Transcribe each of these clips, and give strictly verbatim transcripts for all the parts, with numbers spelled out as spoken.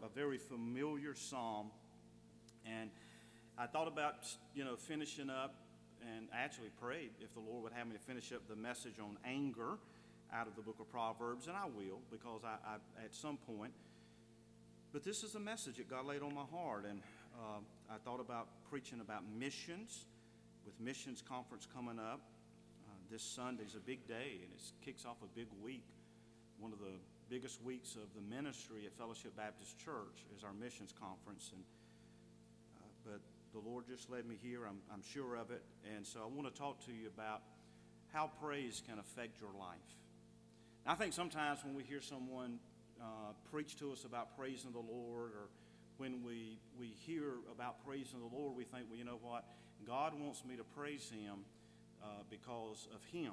a very familiar psalm. And I thought about, you know, finishing up and I actually prayed if the Lord would have me to finish up the message on anger out of the book of Proverbs, and I will, because I, I at some point. But this is a message that God laid on my heart, and uh, I thought about preaching about missions, with missions conference coming up. Uh, this Sunday's a big day, and it kicks off a big week. One of the biggest weeks of the ministry at Fellowship Baptist Church is our missions conference, and uh, but the Lord just led me here. I'm, I'm sure of it, and so I want to talk to you about how praise can affect your life. And I think sometimes when we hear someone uh, preach to us about praising the Lord, or when we we hear about praising the Lord, we think, well, you know what? God wants me to praise Him uh, because of Him.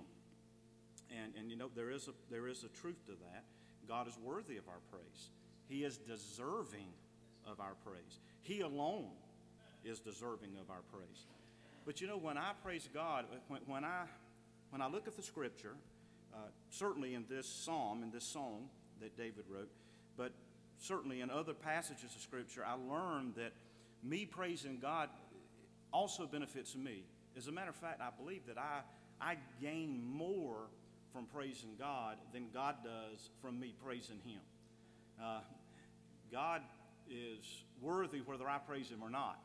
And and you know there is a there is a truth to that. God is worthy of our praise. He is deserving of our praise. He alone is deserving of our praise. But you know, when I praise God, when, when I when I look at the Scripture, uh, certainly in this psalm, in this song that David wrote, but certainly in other passages of Scripture, I learned that me praising God also benefits me. As a matter of fact, I believe that I I gain more from praising God than God does from me praising Him. Uh, God is worthy whether I praise Him or not.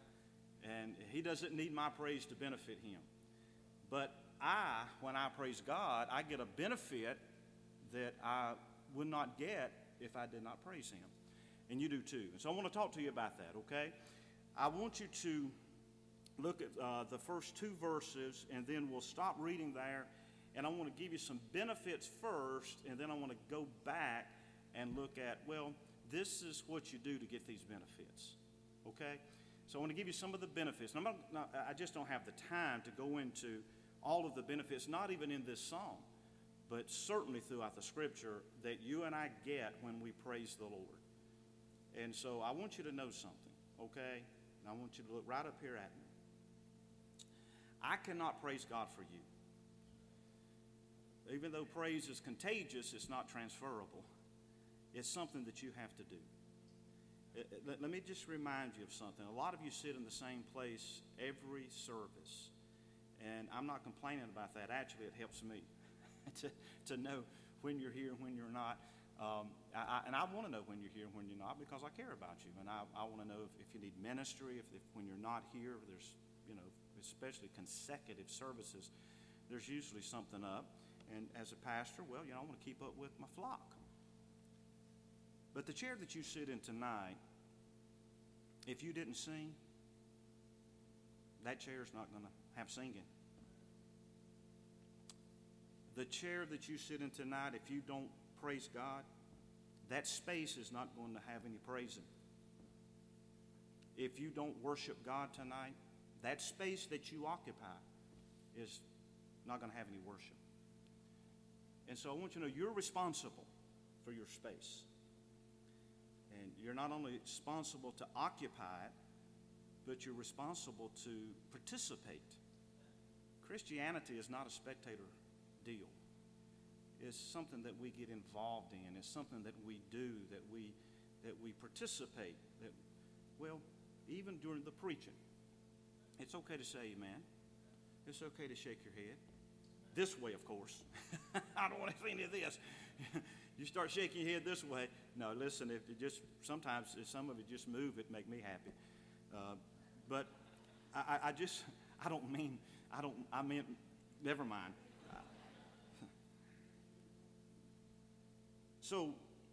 And He doesn't need my praise to benefit Him. But I, when I praise God, I get a benefit that I would not get if I did not praise Him. And you do too. And so I want to talk to you about that, okay? I want you to look at uh, the first two verses, and then we'll stop reading there. And I want to give you some benefits first, and then I want to go back and look at, well, this is what you do to get these benefits, okay? So I want to give you some of the benefits. And I'm not, I just don't have the time to go into all of the benefits, not even in this psalm, but certainly throughout the Scripture that you and I get when we praise the Lord. And so I want you to know something, okay? And I want you to look right up here at me. I cannot praise God for you. Even though praise is contagious, it's not transferable. It's something that you have to do. Let me just remind you of something. A lot of you sit in the same place every service, and I'm not complaining about that. Actually, it helps me to, to know when you're here and when you're not. Um, I, I, and I want to know when you're here and when you're not because I care about you, and I, I want to know if, if you need ministry, if, if when you're not here, there's, you know, especially consecutive services, there's usually something up. And as a pastor, well, you know, I want to keep up with my flock. But the chair that you sit in tonight, if you didn't sing, that chair is not going to have singing. The chair that you sit in tonight, if you don't praise God, that space is not going to have any praising. If you don't worship God tonight, that space that you occupy is not going to have any worship. And so I want you to know you're responsible for your space. And you're not only responsible to occupy it, but you're responsible to participate. Christianity is not a spectator deal. It's something that we get involved in. It's something that we do, that we that we participate. That, well, even during the preaching, it's okay to say amen. It's okay to shake your head. This way, of course. I don't want to see any of this. You start shaking your head this way. No, listen, if you just, sometimes if some of it just move, it make me happy. Uh, but I, I just, I don't mean, I don't, I mean, never mind. So,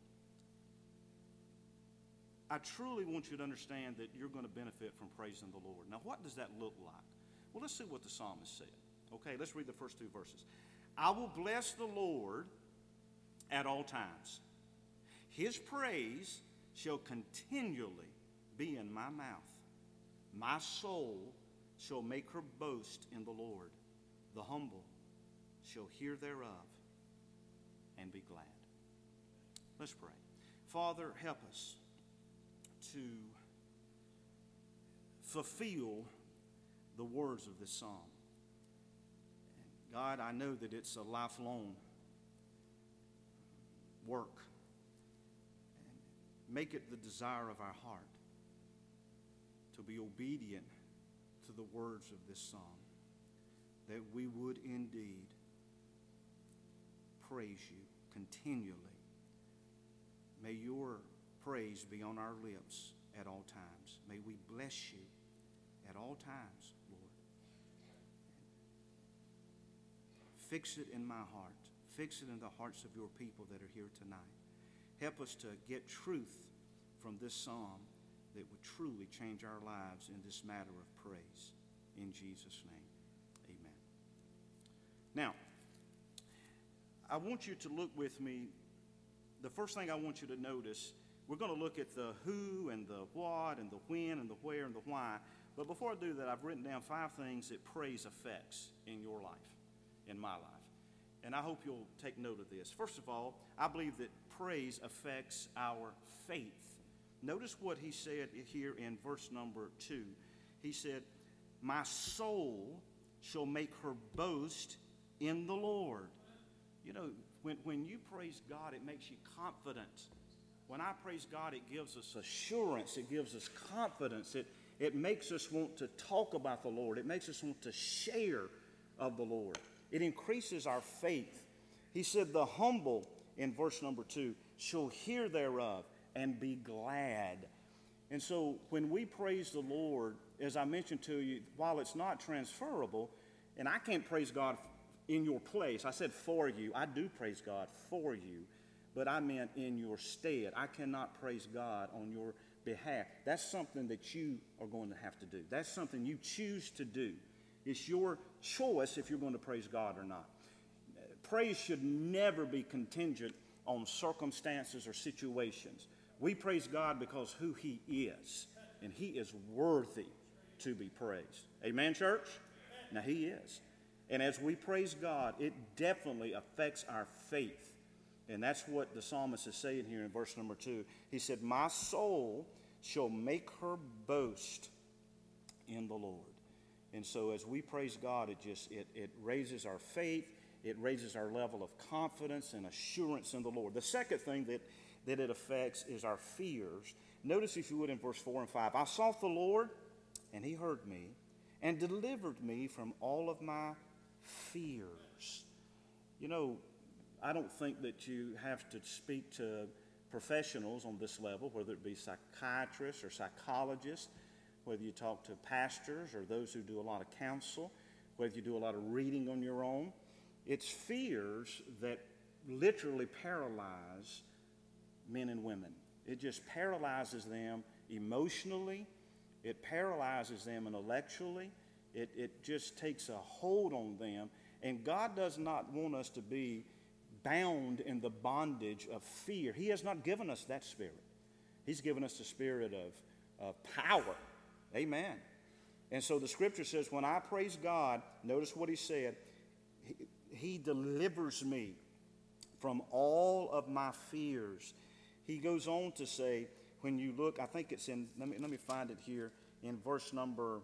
I truly want you to understand that you're going to benefit from praising the Lord. Now, what does that look like? Well, let's see what the psalmist said. Okay, let's read the first two verses. I will bless the Lord at all times. His praise shall continually be in my mouth. My soul shall make her boast in the Lord. The humble shall hear thereof and be glad. Let's pray. Father, help us to fulfill the words of this psalm. God, I know that it's a lifelong work. make it the desire of our heart to be obedient to the words of this psalm, that we would indeed praise you continually. May your praise be on our lips at all times. May we bless you at all times, Lord. Fix it in my heart. Fix it in the hearts of your people that are here tonight. Help us to get truth from this psalm that would truly change our lives in this matter of praise. In Jesus' name, amen. Now, I want you to look with me. The first thing I want you to notice, we're going to look at the who and the what and the when and the where and the why. But before I do that, I've written down five things that praise affects in your life, in my life. And I hope you'll take note of this. First of all, I believe that praise affects our faith. Notice what he said here in verse number two. He said, my soul shall make her boast in the Lord. You know, when, when you praise God, it makes you confident. When I praise God, it gives us assurance. It gives us confidence. It, it makes us want to talk about the Lord. It makes us want to share of the Lord. It increases our faith. He said, the humble, in verse number two, shall hear thereof and be glad. And so when we praise the Lord, as I mentioned to you, while it's not transferable, and I can't praise God in your place. I said for you. I do praise God for you, but I meant in your stead. I cannot praise God on your behalf. That's something that you are going to have to do. That's something you choose to do. It's your choice if you're going to praise God or not. Praise should never be contingent on circumstances or situations. We praise God because who he is, and he is worthy to be praised. Amen, church? Now, he is. And as we praise God, it definitely affects our faith. And that's what the psalmist is saying here in verse number two. He said, my soul shall make her boast in the Lord. And so as we praise God, it just it, it raises our faith. It raises our level of confidence and assurance in the Lord. The second thing that, that it affects is our fears. Notice, if you would, in verse four and five. I sought the Lord, and he heard me, and delivered me from all of my fears. You know, I don't think that you have to speak to professionals on this level, whether it be psychiatrists or psychologists, whether you talk to pastors or those who do a lot of counsel, whether you do a lot of reading on your own. It's fears that literally paralyze men and women. It just paralyzes them emotionally. It paralyzes them intellectually. It, it just takes a hold on them. And God does not want us to be bound in the bondage of fear. He has not given us that spirit. He's given us the spirit of, of power. Amen. And so the scripture says, when I praise God, notice what he said, he, he delivers me from all of my fears. He goes on to say, when you look, I think it's in, let me, let me find it here, in verse number,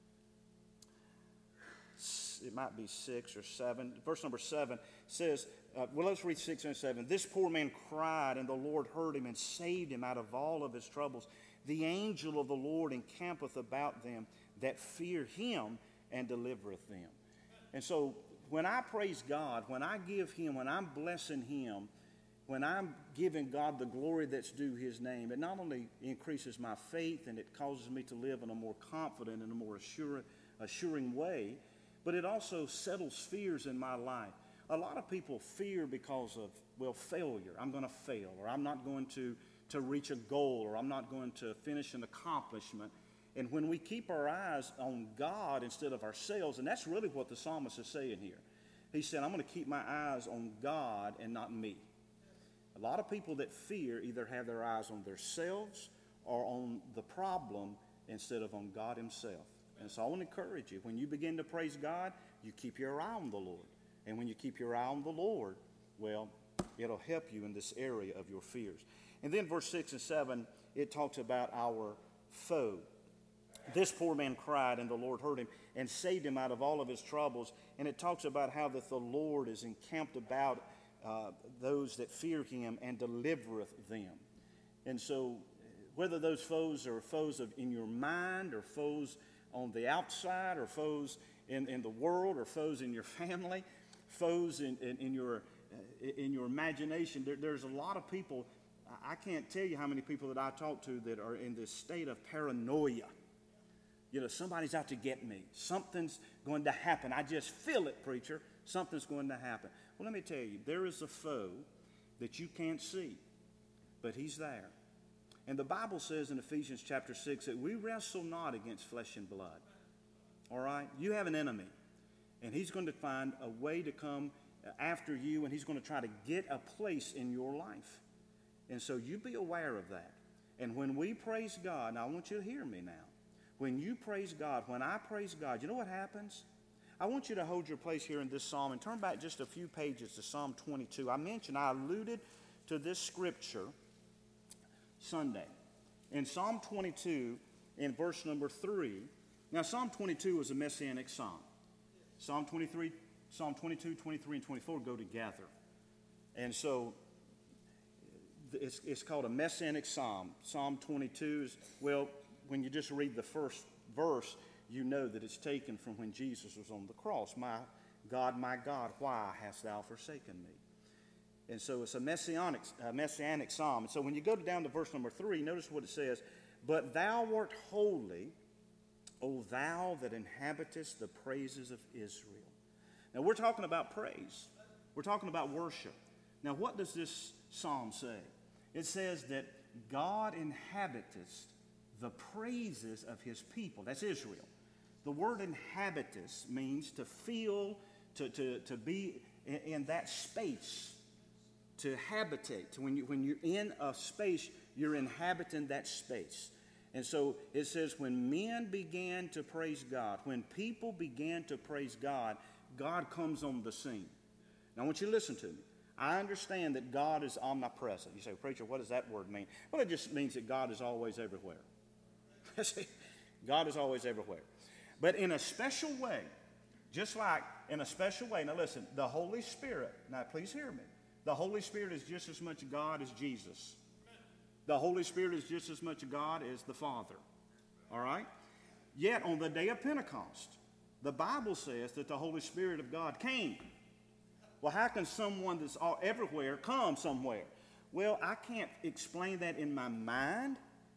it might be six or seven. Verse number seven says, uh, well, let's read six and seven. This poor man cried, and the Lord heard him and saved him out of all of his troubles. The angel of the Lord encampeth about them that fear him and delivereth them. And so when I praise God, when I give him, when I'm blessing him, when I'm giving God the glory that's due his name, it not only increases my faith and it causes me to live in a more confident and a more assuring, assuring way, but it also settles fears in my life. A lot of people fear because of, well, failure. I'm going to fail, or I'm not going to, to reach a goal, or I'm not going to finish an accomplishment. And when we keep our eyes on God instead of ourselves, and that's really what the psalmist is saying here. He said, I'm going to keep my eyes on God and not me. A lot of people that fear either have their eyes on themselves or on the problem instead of on God himself. And so I want to encourage you, when you begin to praise God, you keep your eye on the Lord. And when you keep your eye on the Lord, well, it'll help you in this area of your fears. And then verse six and seven, it talks about our foe. This poor man cried, and the Lord heard him and saved him out of all of his troubles. And it talks about how that the Lord is encamped about uh, those that fear him and delivereth them. And so whether those foes are foes of in your mind or foes on the outside or foes in, in the world or foes in your family, foes in, in, in, your, in your imagination, there, there's a lot of people. I can't tell you how many people that I talk to that are in this state of paranoia. You know, somebody's out to get me. Something's going to happen. I just feel it, preacher. Something's going to happen. Well, let me tell you, there is a foe that you can't see, but he's there. And the Bible says in Ephesians chapter six that we wrestle not against flesh and blood. All right? You have an enemy, and he's going to find a way to come after you, and he's going to try to get a place in your life. And so you be aware of that. And when we praise God, now I want you to hear me now. When you praise God, when I praise God, you know what happens? I want you to hold your place here in this psalm and turn back just a few pages to Psalm twenty-two. I mentioned, I alluded to this scripture Sunday. In Psalm twenty-two, in verse number three, now Psalm twenty-two is a messianic psalm. Psalm twenty-three, Psalm twenty-two, twenty-three, and twenty-four go together. And so it's, it's called a messianic psalm. Psalm twenty-two is, well, when you just read the first verse, you know that it's taken from when Jesus was on the cross. My God, my God, why hast thou forsaken me? And so it's a messianic, uh, messianic psalm. And so when you go down to verse number three, notice what it says. But thou art holy, O thou that inhabitest the praises of Israel. Now we're talking about praise. We're talking about worship. Now what does this psalm say? It says that God inhabiteth the praises of his people. That's Israel. The word inhabiteth means to feel, to, to, to be in, in that space, to habitate. When, you, when you're in a space, you're inhabiting that space. And so it says when men began to praise God, when people began to praise God, God comes on the scene. Now I want you to listen to me. I understand that God is omnipresent. You say, preacher, what does that word mean? Well, it just means that God is always everywhere. God is always everywhere. But in a special way, just like in a special way, now listen, the Holy Spirit, now please hear me. The Holy Spirit is just as much God as Jesus. The Holy Spirit is just as much God as the Father. All right? Yet on the day of Pentecost, the Bible says that the Holy Spirit of God came. Well, how can someone that's all everywhere come somewhere? Well, I can't explain that in my mind.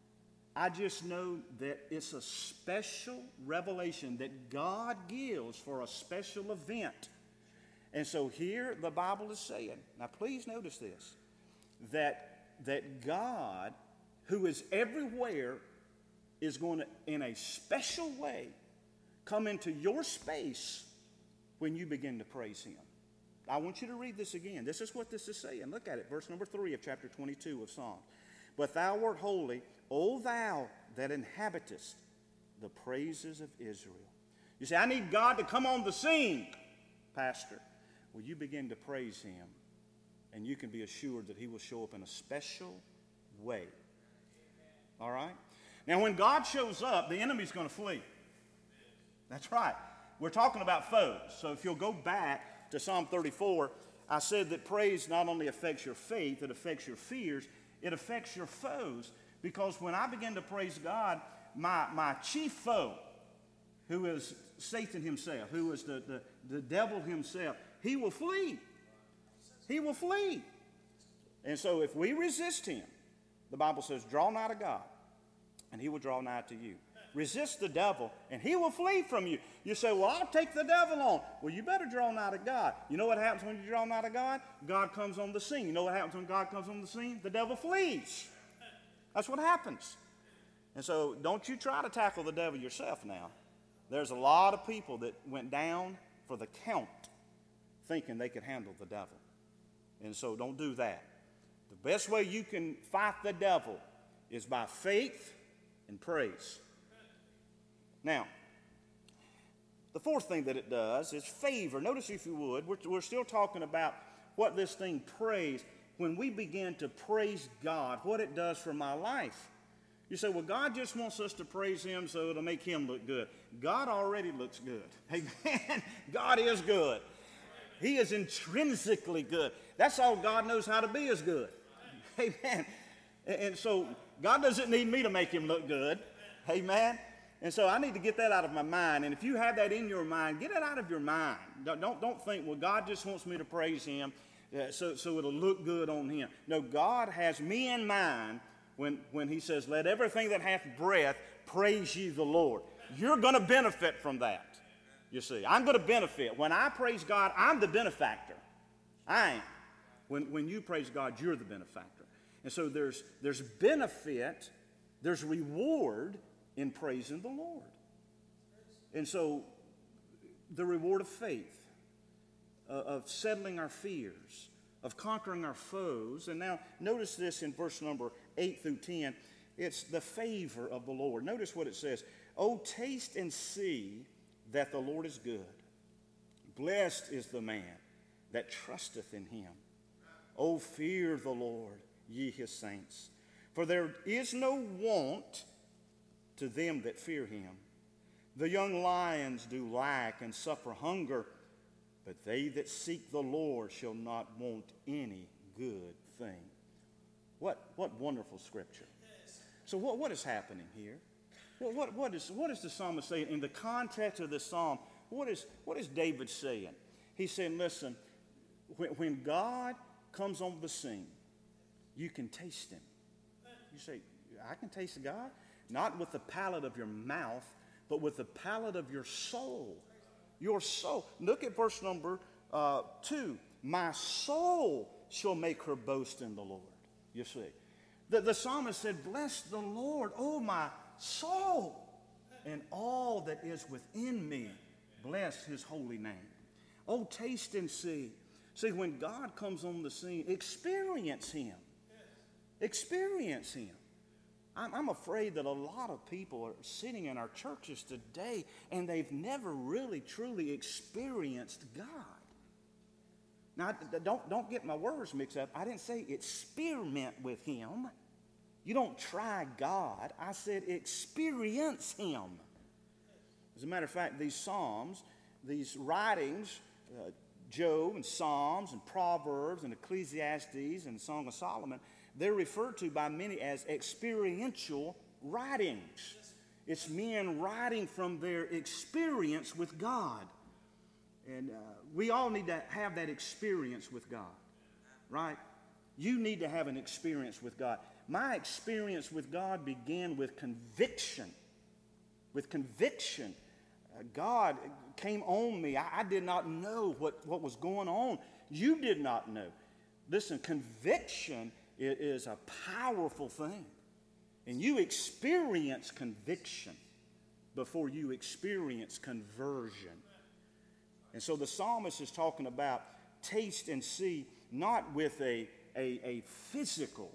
I just know that it's a special revelation that God gives for a special event. And so here the Bible is saying, now please notice this, that, that God, who is everywhere, is going to, in a special way, come into your space when you begin to praise him. I want you to read this again. This is what this is saying. Look at it, verse number three of chapter twenty-two of Psalms. But thou art holy, O thou that inhabitest the praises of Israel. You say, I need God to come on the scene, Pastor. Well, you begin to praise him, and you can be assured that he will show up in a special way. All right? Now, when God shows up, the enemy's going to flee. That's right. We're talking about foes. So if you'll go back to Psalm thirty-four, I said that praise not only affects your faith, it affects your fears, it affects your foes. Because when I begin to praise God, my, my chief foe, who is Satan himself, who is the, the, the devil himself, he will flee. He will flee. And so if we resist him, the Bible says, draw nigh to God, and he will draw nigh to you. Resist the devil, and he will flee from you. You say, well, I'll take the devil on. Well, you better draw nigh to God. You know what happens when you draw nigh to God? God comes on the scene. You know what happens when God comes on the scene? The devil flees. That's what happens. And so don't you try to tackle the devil yourself now. There's a lot of people that went down for the count thinking they could handle the devil. And so don't do that. The best way you can fight the devil is by faith and praise. Now, the fourth thing that it does is favor. Notice, if you would, we're, we're still talking about what this thing praise. When we begin to praise God, what it does for my life. You say, well, God just wants us to praise him so it'll make him look good. God already looks good. Amen. God is good. He is intrinsically good. That's all God knows how to be is good. Amen. And, and so God doesn't need me to make him look good. Amen. And so I need to get that out of my mind. And if you have that in your mind, get it out of your mind. Don't, don't, don't think, well, God just wants me to praise him uh, so, so it'll look good on him. No, God has me in mind when, when he says, let everything that hath breath praise ye the Lord. You're going to benefit from that. You see, I'm going to benefit. When I praise God, I'm the benefactor. I am. When, when you praise God, you're the benefactor. And so there's, there's benefit, there's reward in praising the Lord. And so the reward of faith, uh, of settling our fears, of conquering our foes. And now notice this in verse number eight through ten. It's the favor of the Lord. Notice what it says. Oh, taste and see that the Lord is good. Blessed is the man that trusteth in him. Oh, fear the Lord, ye his saints. For there is no want to them that fear him. The young lions do lack and suffer hunger, but they that seek the Lord shall not want any good thing. What, what wonderful scripture. So what, what is happening here? Well, what, what, is, what is the psalmist saying? In the context of this psalm, what is, what is David saying? He's saying, listen, when, when God comes on the scene, you can taste him. You say, I can taste God? Not with the palate of your mouth, but with the palate of your soul. Your soul. Look at verse number uh, two. My soul shall make her boast in the Lord. You see. The, the psalmist said, bless the Lord, oh my soul, and all that is within me. Bless his holy name. Oh, taste and see. See, when God comes on the scene, experience him. Experience him. I'm afraid that a lot of people are sitting in our churches today and they've never really, truly experienced God. Now, don't, don't get my words mixed up. I didn't say experiment with him. You don't try God. I said experience him. As a matter of fact, these Psalms, these writings, uh, Job and Psalms and Proverbs and Ecclesiastes and Song of Solomon, they're referred to by many as experiential writings. It's men writing from their experience with God. And uh, we all need to have that experience with God, right? You need to have an experience with God. My experience with God began with conviction. With conviction. Uh, God came on me. I, I did not know what, what was going on. You did not know. Listen, conviction it is a powerful thing. And you experience conviction before you experience conversion. And so the psalmist is talking about taste and see, not with a, a, a physical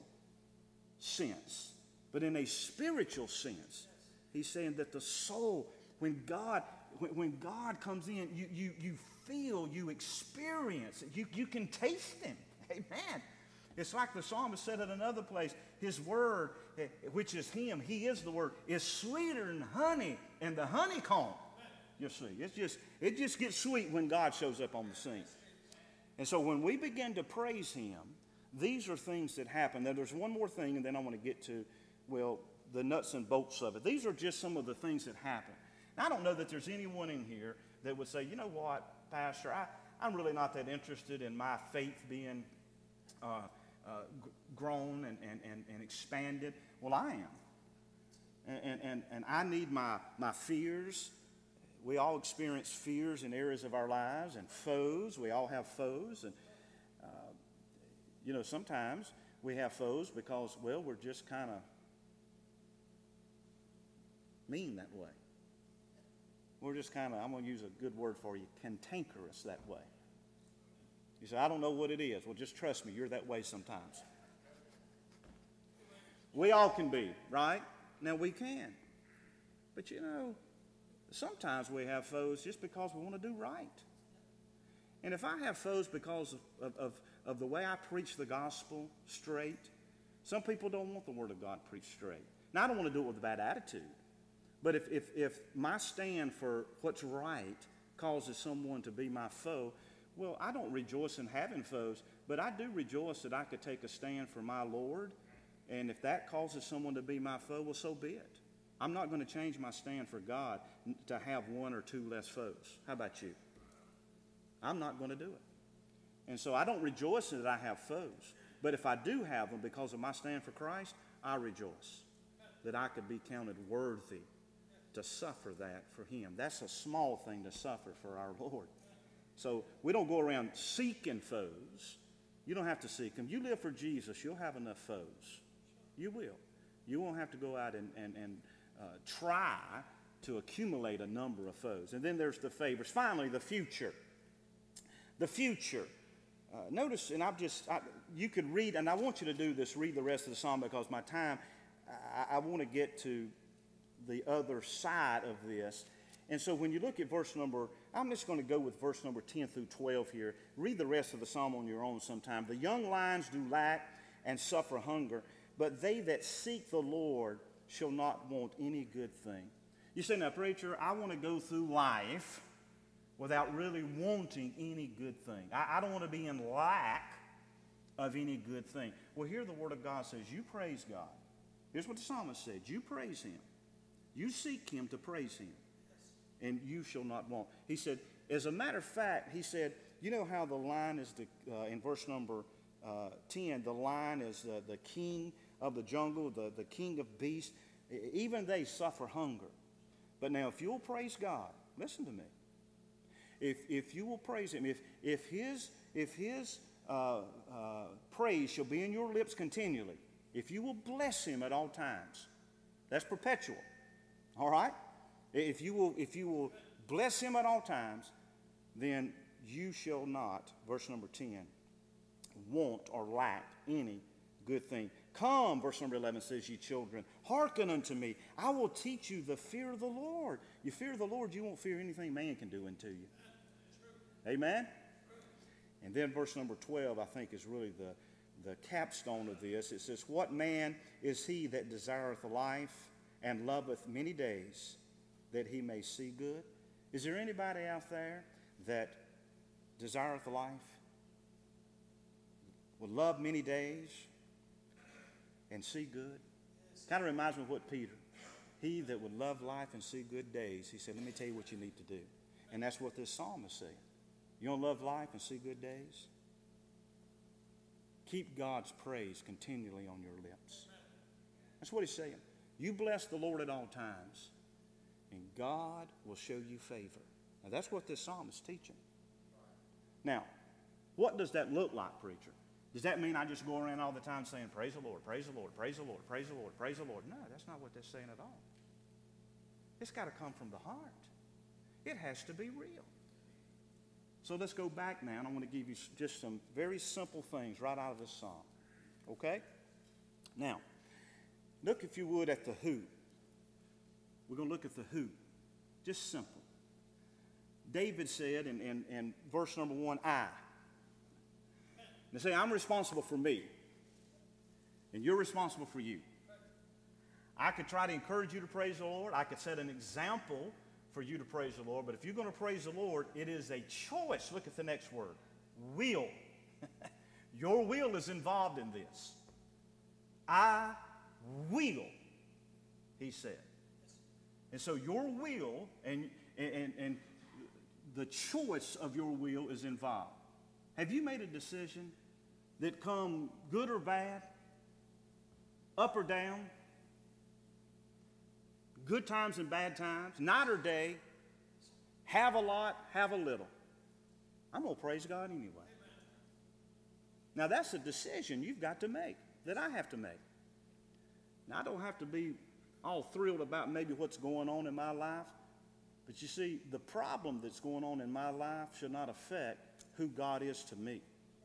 sense, but in a spiritual sense. He's saying that the soul, when God, when, when God comes in, you, you, you feel, you experience it. You, you can taste him. Amen. It's like the psalmist said in another place, his word, which is him, he is the word, is sweeter than honey and the honeycomb. You see, it's just, it just gets sweet when God shows up on the scene. And so when we begin to praise him, these are things that happen. Now there's one more thing, and then I want to get to, well, the nuts and bolts of it. These are just some of the things that happen. Now, I don't know that there's anyone in here that would say, you know what, Pastor, I, I'm really not that interested in my faith being uh, uh, g- grown and, and, and, and expanded. Well, I am. And, and, and I need my, my fears. We all experience fears in areas of our lives, and foes. We all have foes. And, uh, you know, sometimes we have foes because, well, we're just kind of mean that way. We're just kind of, I'm going to use a good word for you, cantankerous that way. You say, I don't know what it is. Well, just trust me, you're that way sometimes. We all can be, right? Now, we can. But, you know, sometimes we have foes just because we want to do right. And if I have foes because of, of, of the way I preach the gospel straight, some people don't want the word of God preached straight. Now, I don't want to do it with a bad attitude. But if, if, if my stand for what's right causes someone to be my foe, well, I don't rejoice in having foes, but I do rejoice that I could take a stand for my Lord And if that causes someone to be my foe, well, so be it. I'm not going to change my stand for God to have one or two less foes. How about you? I'm not going to do it. And so I don't rejoice that I have foes. But if I do have them because of my stand for Christ, I rejoice that I could be counted worthy to suffer that for him. That's a small thing to suffer for our Lord. So we don't go around seeking foes. You don't have to seek them. You live for Jesus, you'll have enough foes. You will. You won't have to go out and, and, and uh, try to accumulate a number of foes. And then there's the favors. Finally, the future. The future. Uh, notice, and I've just, I, you could read, and I want you to do this, read the rest of the psalm because my time, I, I want to get to the other side of this. And so when you look at verse number, I'm just going to go with verse number ten through twelve here. Read the rest of the psalm on your own sometime. The young lions do lack and suffer hunger, but they that seek the Lord shall not want any good thing. You say, now, preacher, I want to go through life without really wanting any good thing. I, I don't want to be in lack of any good thing. Well, here the Word of God says, you praise God. Here's what the psalmist said. You praise him. You seek him to praise him, and you shall not want. He said, as a matter of fact, he said, you know how the lion is, the, uh, in verse number uh, ten, the lion is the, the king of the jungle, the, the king of beasts. Even they suffer hunger. But now if you'll praise God, listen to me. If, if you will praise him, if, if his, if his uh, uh, praise shall be in your lips continually, if you will bless him at all times, that's perpetual. All right? If you will, if you will bless him at all times, then you shall not, verse number ten, want or lack any good thing. Come, verse number eleven says, ye children, hearken unto me. I will teach you the fear of the Lord. You fear the Lord, you won't fear anything man can do unto you. Amen? And then verse number twelve, I think, is really the, the capstone of this. It says, what man is he that desireth life and loveth many days, that he may see good? Is there anybody out there that desireth life, would love many days, and see good? Kind of reminds me of what Peter, he that would love life and see good days, he said, let me tell you what you need to do. And that's what this psalm is saying. You want to love life and see good days? Keep God's praise continually on your lips. That's what he's saying. You bless the Lord at all times, and God will show you favor. Now, that's what this psalm is teaching. Now, what does that look like, preacher? Does that mean I just go around all the time saying, praise the Lord, praise the Lord, praise the Lord, praise the Lord, praise the Lord? No, that's not what that's saying at all. It's got to come from the heart. It has to be real. So let's go back now, and I want to give you just some very simple things right out of this psalm. Okay? Now, look, if you would, at the who. We're going to look at the who. Just simple. David said in, in, in verse number one, I. Now say, I'm responsible for me, and you're responsible for you. I could try to encourage you to praise the Lord. I could set an example for you to praise the Lord. But if you're going to praise the Lord, it is a choice. Look at the next word. Will. Your will is involved in this. I will, he said. And so your will and, and, and the choice of your will is involved. Have you made a decision that come good or bad, up or down, good times and bad times, night or day, have a lot, have a little? I'm going to praise God anyway. Now that's a decision you've got to make, that I have to make. Now I don't have to be all thrilled about maybe what's going on in my life, but you see, the problem that's going on in my life should not affect who God is to me.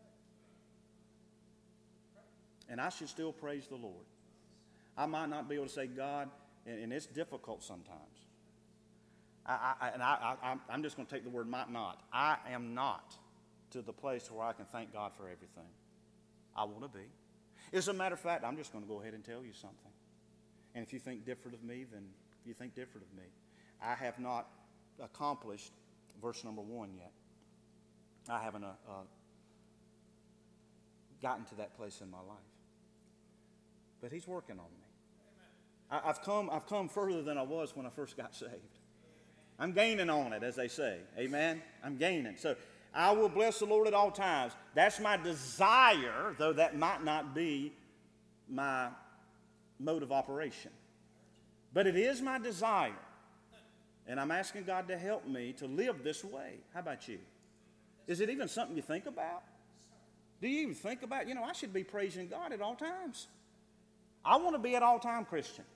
And I should still praise the Lord. I might not be able to say, God, and, and it's difficult sometimes. I, I, and I, I, I'm just going to take the word might not. I am not to the place where I can thank God for everything. I want to be. As a matter of fact, I'm just going to go ahead and tell you something. And if you think different of me, then you think different of me. I have not accomplished verse number one yet. I haven't uh, uh, gotten to that place in my life. but he's working on me. I, I've come, I've come further than I was when I first got saved. I'm gaining on it, as they say. Amen? I'm gaining. So I will bless the Lord at all times. That's my desire, though that might not be my mode of operation. But it is my desire. And I'm asking God to help me to live this way. How about you? Is it even something you think about? Do you even think about, you know, I should be praising God at all times. I want to be an all-time Christian.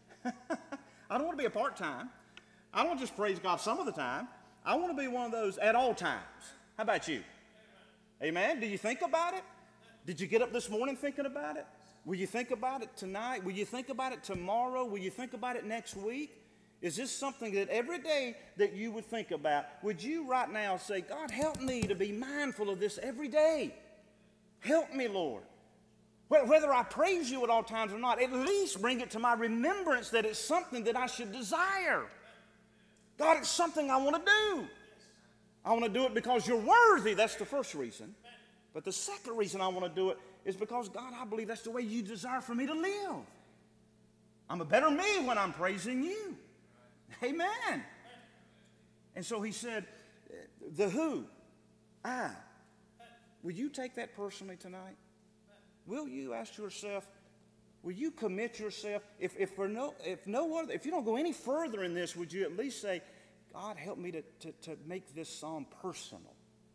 I don't want to be a part-time. I don't want to just praise God some of the time. I want to be one of those at all times. How about you? Amen? Do you think about it? Did you get up this morning thinking about it? Will you think about it tonight? Will you think about it tomorrow? Will you think about it next week? Is this something that every day that you would think about, would you right now say, God, help me to be mindful of this every day? Help me, Lord. Whether I praise you at all times or not, at least bring it to my remembrance that it's something that I should desire. God, it's something I want to do. I want to do it because you're worthy. That's the first reason. But the second reason I want to do it is because, God, I believe that's the way you desire for me to live. I'm a better me when I'm praising you. Amen. And so he said, the who, I. Will you take that personally tonight? Will you ask yourself, will you commit yourself? If, if, for no, if, no other, if you don't go any further in this, would you at least say, God, help me to, to, to make this psalm personal?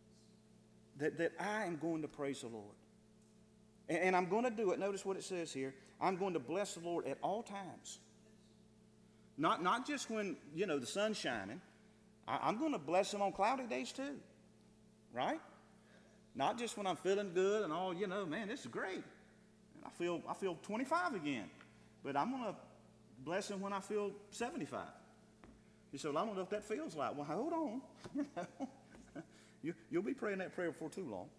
That, that I am going to praise the Lord. And, and I'm going to do it. Notice what it says here. I'm going to bless the Lord at all times. Not, not just when, you know, the sun's shining. I, I'm going to bless him on cloudy days too. Right? Not just when I'm feeling good and all, you know, man, this is great. And I feel I feel twenty-five again. But I'm going to bless him when I feel seventy-five. You said, well, I don't know if that feels like. Well, hold on. You know, you, you'll be praying that prayer before too long.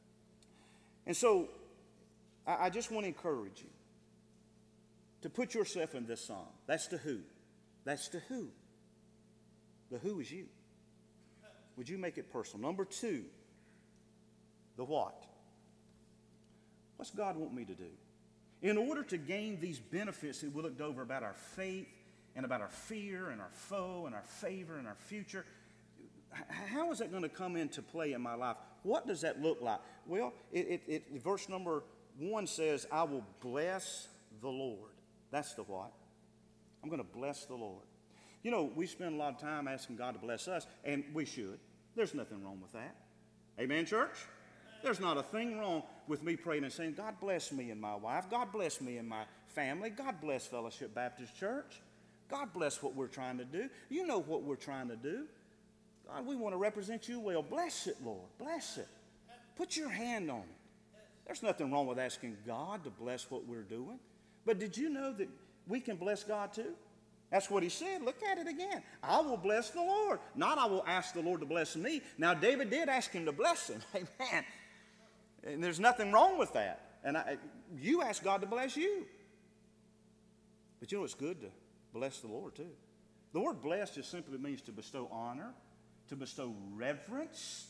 And so I, I just want to encourage you to put yourself in this psalm. That's the who. That's the who. The who is you. Would you make it personal? Number two, the what. What's God want me to do? In order to gain these benefits that we looked over about our faith and about our fear and our foe and our favor and our future, how is that going to come into play in my life? What does that look like? Well, it, it, it, verse number one says, I will bless the Lord. That's the what. I'm going to bless the Lord. You know, we spend a lot of time asking God to bless us, and we should. There's nothing wrong with that. Amen, church? There's not a thing wrong with me praying and saying, God bless me and my wife. God bless me and my family. God bless Fellowship Baptist Church. God bless what we're trying to do. You know what we're trying to do. God, we want to represent you well. Bless it, Lord. Bless it. Put your hand on it. There's nothing wrong with asking God to bless what we're doing. But did you know that we can bless God too? That's what he said. Look at it again. I will bless the Lord. Not I will ask the Lord to bless me. Now, David did ask him to bless him. Amen. And there's nothing wrong with that. And I, you ask God to bless you. But you know it's good to bless the Lord too. The word bless just simply means to bestow honor, to bestow reverence,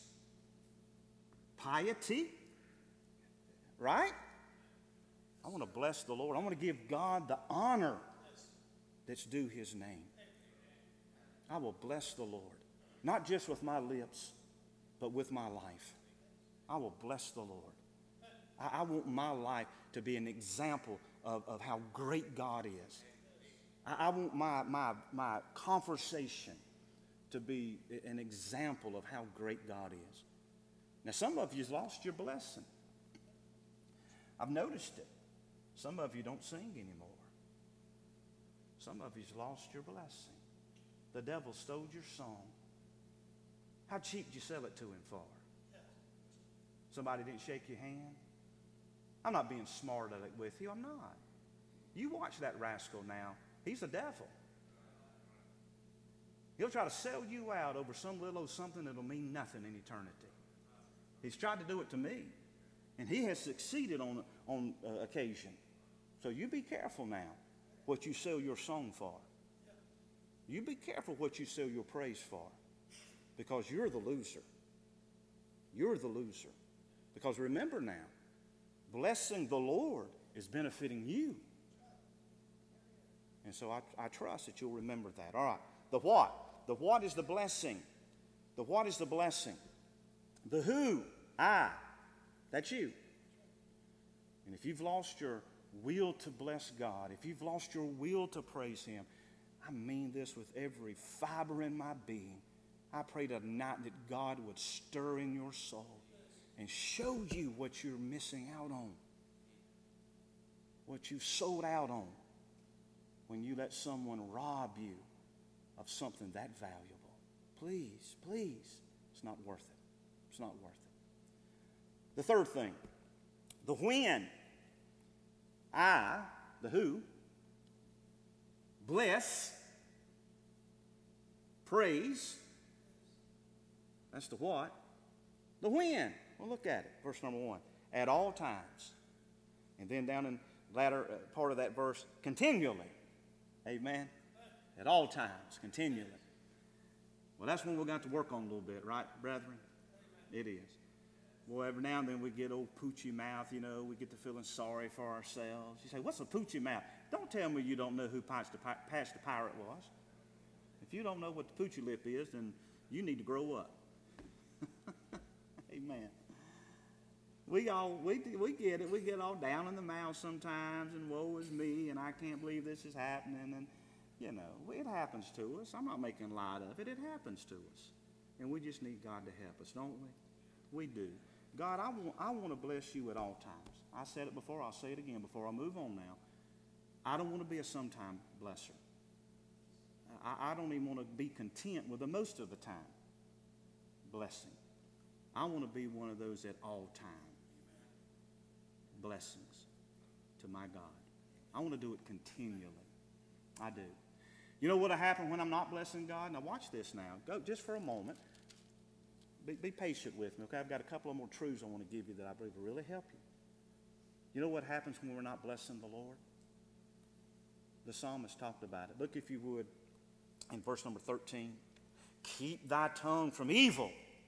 piety. Right? I want to bless the Lord. I want to give God the honor that's due his name. I will bless the Lord, not just with my lips, but with my life. I will bless the Lord. I, I want my life to be an example of, of how great God is. I, I want my, my, my conversation to be an example of how great God is. Now, some of you have lost your blessing. I've noticed it. Some of you don't sing anymore. Some of you's lost your blessing. The devil stole your song. How cheap did you sell it to him for? Somebody didn't shake your hand? I'm not being smart at it with you. I'm not. You watch that rascal now. He's the devil. He'll try to sell you out over some little old something that'll mean nothing in eternity. He's tried to do it to me. And he has succeeded on, on uh, occasion. So you be careful now what you sell your song for. You be careful what you sell your praise for. Because you're the loser. You're the loser. Because remember now, blessing the Lord is benefiting you. And so I, I trust that you'll remember that. All right. The what? The what is the blessing. The what is the blessing. The who, I. That's you. And if you've lost your will to bless God, if you've lost your will to praise Him, I mean this with every fiber in my being. I pray tonight that God would stir in your soul and show you what you're missing out on, what you've sold out on when you let someone rob you of something that valuable. Please, please, it's not worth it. It's not worth it. The third thing, the when. I, the who, bless, praise. That's the what. The when. Well, look at it. Verse number one. At all times. And then down in the latter part of that verse, continually. Amen. At all times, continually. Well, that's when we've got to work on a little bit, right, brethren? It is. Well, every now and then we get old poochy mouth, you know, we get to feeling sorry for ourselves. You say, what's a poochy mouth? Don't tell me you don't know who Pastor the Pirate was. If you don't know what the poochy lip is, then you need to grow up. Amen. We all, we, we get it. We get all down in the mouth sometimes, and woe is me, and I can't believe this is happening, and, you know, it happens to us. I'm not making light of it. It happens to us. And we just need God to help us, don't we? We do. God, I want, I want to bless you at all times. I said it before. I'll say it again before I move on now. I don't want to be a sometime blesser. I, I don't even want to be content with the most of the time blessing. I want to be one of those at all time blessings to my God. I want to do it continually. I do. You know what'll happen when I'm not blessing God? Now watch this now. Go just for a moment. Be, be patient with me, okay? I've got a couple of more truths I want to give you that I believe will really help you. You know what happens when we're not blessing the Lord? The psalmist talked about it. Look, if you would, in verse number thirteen. Keep thy tongue from evil,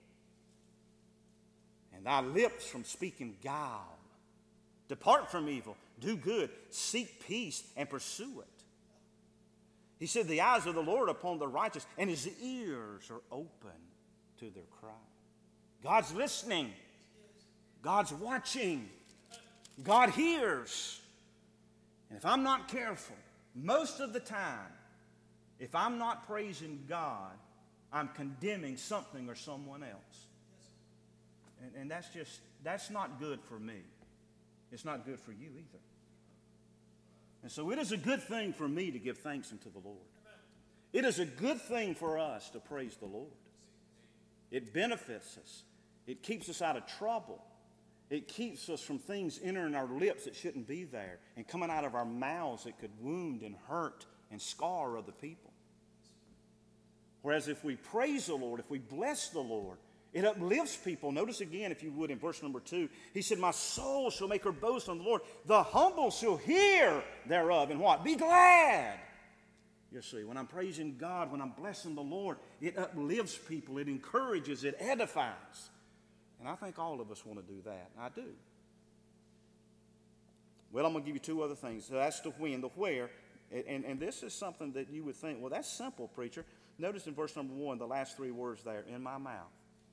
and thy lips from speaking guile. Depart from evil, do good, seek peace, and pursue it. He said, the eyes of the Lord upon the righteous, and his ears are open to their cry. God's listening. God's watching. God hears. And if I'm not careful, most of the time, if I'm not praising God, I'm condemning something or someone else. And, and that's just, that's not good for me. It's not good for you either. And so it is a good thing for me to give thanks unto the Lord. It is a good thing for us to praise the Lord. It benefits us. It keeps us out of trouble. It keeps us from things entering our lips that shouldn't be there and coming out of our mouths that could wound and hurt and scar other people. Whereas if we praise the Lord, if we bless the Lord, it uplifts people. Notice again, if you would, in verse number two, he said, my soul shall make her boast on the Lord. The humble shall hear thereof and what? Be glad. You see, when I'm praising God, when I'm blessing the Lord, it uplifts people, it encourages, it edifies. And I think all of us want to do that. I do. Well, I'm going to give you two other things. So that's the when, the where. And, and this is something that you would think, well, that's simple, preacher. Notice in verse number one, the last three words there, in my mouth.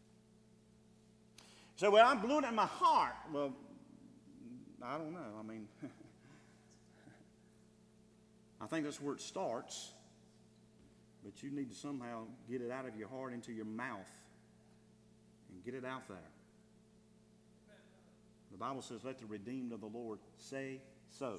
So, well, I'm blowing it in my heart. Well, I don't know. I mean, I think that's where it starts. But you need to somehow get it out of your heart into your mouth and get it out there. The Bible says, let the redeemed of the Lord say so.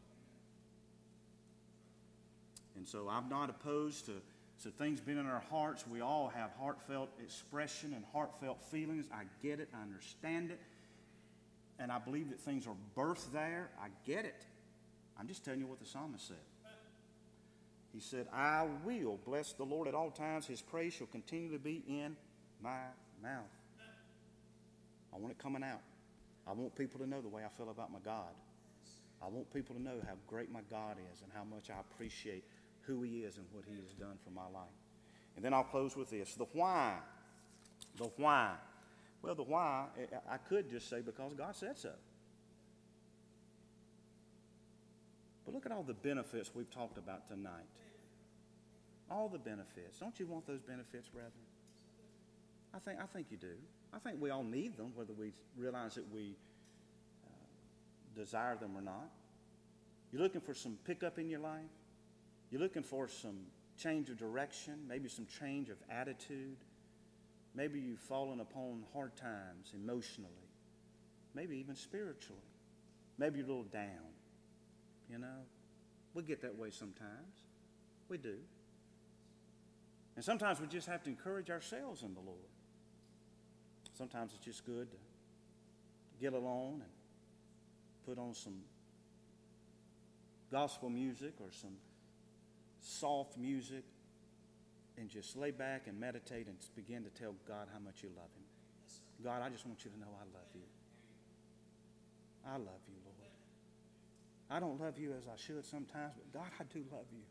And so I'm not opposed to So things being in our hearts. We all have heartfelt expression and heartfelt feelings. I get it. I understand it. And I believe that things are birthed there. I get it. I'm just telling you what the psalmist said. He said, I will bless the Lord at all times. His praise shall continue to be in my mouth. I want it coming out. I want people to know the way I feel about my God. I want people to know how great my God is and how much I appreciate who he is and what he has done for my life. And then I'll close with this. The why. The why. Well, the why, I could just say because God said so. But look at all the benefits we've talked about tonight. All the benefits. Don't you want those benefits, brethren? I think, I think you do. I think we all need them, whether we realize that we uh, desire them or not. You're looking for some pickup in your life? You're looking for some change of direction, maybe some change of attitude. Maybe you've fallen upon hard times emotionally, maybe even spiritually. Maybe you're a little down, you know. We get that way sometimes. We do. And sometimes we just have to encourage ourselves in the Lord. Sometimes it's just good to get alone and put on some gospel music or some soft music and just lay back and meditate and begin to tell God how much you love Him. God, I just want you to know I love you. I love you, Lord. I don't love you as I should sometimes, but God, I do love you.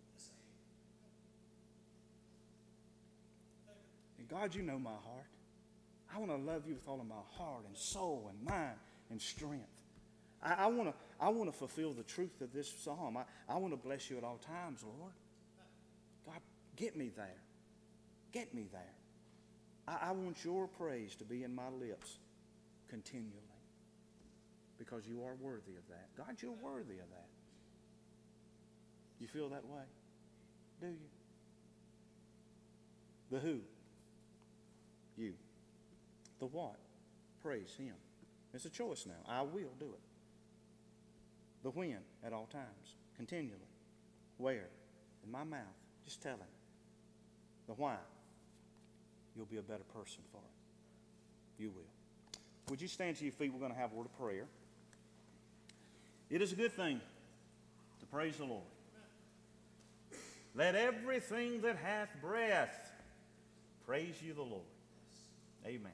And God, you know my heart. I want to love you with all of my heart and soul and mind and strength. I, I want to I want to fulfill the truth of this psalm. I, I want to bless you at all times, Lord. God, get me there. Get me there. I, I want your praise to be in my lips continually because you are worthy of that. God, you're worthy of that. You feel that way? Do you? The who? You. The what? Praise Him. It's a choice now. I will do it. The when at all times, continually. Where? In my mouth. Just tell Him. The why? You'll be a better person for it. You will. Would you stand to your feet? We're going to have a word of prayer. It is a good thing to praise the Lord. Let everything that hath breath praise you, the Lord. Amen.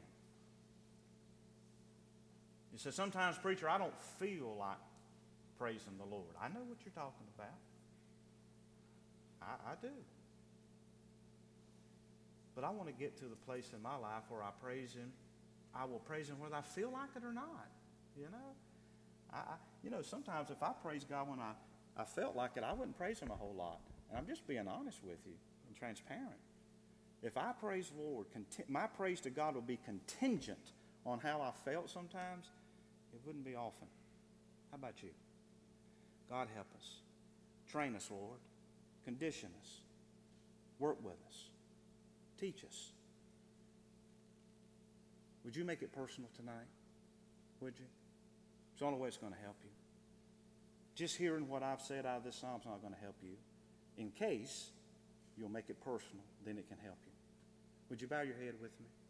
You say, sometimes, preacher, I don't feel like praising the Lord. I know what you're talking about. I, I do. But I want to get to the place in my life where I praise Him. I will praise Him whether I feel like it or not. You know? I, I, you know, sometimes if I praise God when I, I felt like it, I wouldn't praise Him a whole lot. And I'm just being honest with you and transparent. If I praise the Lord, my praise to God will be contingent on how I felt sometimes. It wouldn't be often. How about you? God help us. Train us, Lord. Condition us. Work with us. Teach us. Would you make it personal tonight? Would you? It's the only way it's going to help you. Just hearing what I've said out of this psalm is not going to help you. In case you'll make it personal, then it can help you. Would you bow your head with me?